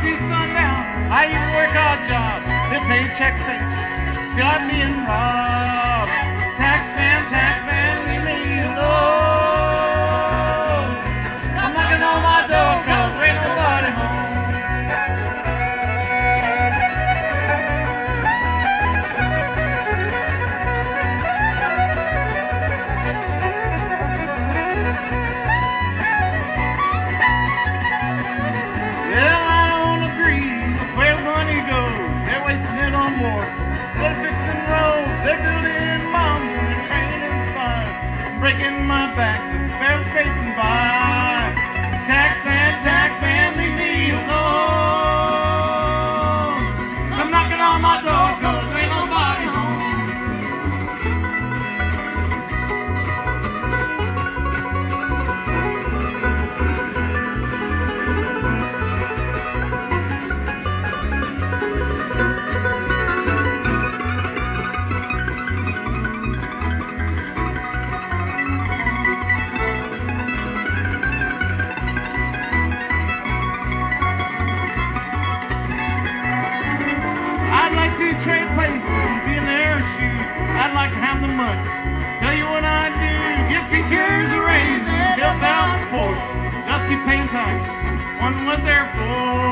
to sundown. I even work odd jobs, the paycheck, paycheck. Got me in robbed. Tax man, leave me alone. I'm knocking on my door 'cause there ain't nobody home. Well, I don't agree with where money goes. They're wasting it on war. Instead of fixing roads, they're building bombs and they're training spies. Breaking my back, just barely scraping by. Tax man, leave me alone. I'm knocking on my door 'cause there ain't nobody home. I'd like to trade places and be in their shoes. I'd like to have the money. Tell you what I do. Give teachers a raise and help out the poor. Just keep paying taxes. Wondering what they're for.